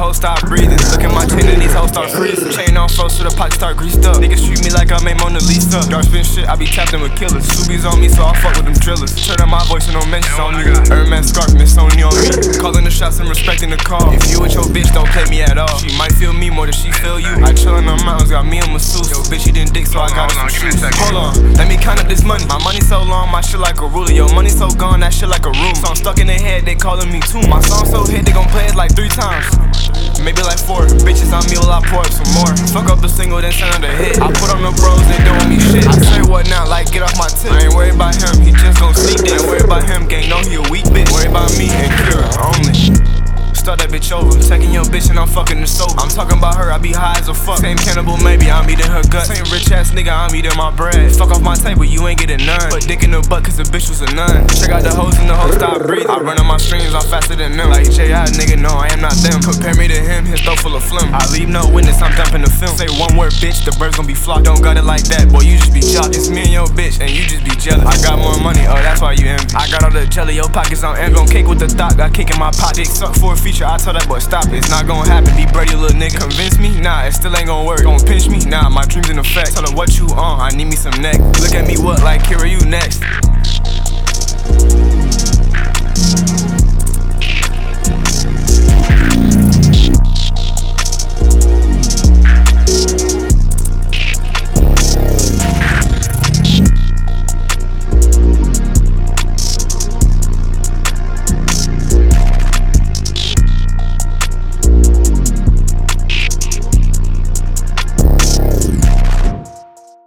hoes start breathing. Look at my chain and these hoes start freezing. Chain on froze so the pot start greased up. Niggas treat me like I made Mona Lisa. Dark spin shit, I be tapped in with killers. Subies on me, so I fuck with them drillers. Turn up my voice and no mentions on me. Hermes scarf, miss only on me. Calling the shots and respecting the call. If you with your bitch, don't play me at all. She might feel me more than she feel you. I chill in the mountains, got me a masseuse. Yo, bitch, you didn't dick, so I got some shoes. Hold on, let me count up this money. My money so long, my shit like a ruler. Yo, money so gone, that shit like a room. So I'm stuck in their head, they calling me too. My song so hit, they gon' play it like 3 times. Maybe like 4. Bitches on me, I pour up some more. Fuck up the single, then send her the hit. I put on the bros, they doing me shit. I say what now, like get off my tip. I ain't worried about him, he just gon' sleep this. Ain't worried about him, gang, know he a weak bitch. Worried about me and Kira only. Start that bitch over. Taking your bitch and I'm fucking the sober. I'm talking about her, I be high as a fuck. Same cannibal, maybe I'm eating her guts. Same rich ass nigga, I'm eating my bread. Fuck off my table, you ain't getting none. Put dick in the butt cause the bitch was a nun. Check out the hoes and the hoes stop breathing. I run on my streams, I'm faster than them. Like J.I. nigga, no, I am not them. Compare me to him, his throat full of phlegm. I leave no witness, I'm dumping the film. Say one word, bitch, the birds gon' be flocked. Don't got it like that, boy, you just be shocked. It's me and your bitch, and you just be jealous. I got more money, oh, that's why you envy. I got all the jelly, your pockets on end. Gon' cake with the thought, got cake in my pot. Dick suck for a feature, I told that boy stop it. It's not gon' happen, be Brady little nigga. Convince me? Nah, it still ain't gon' work. Gon' pinch me? Nah, my dreams in effect. Tell him what you on, I need me some neck. Look at me, what, like Kira, you next.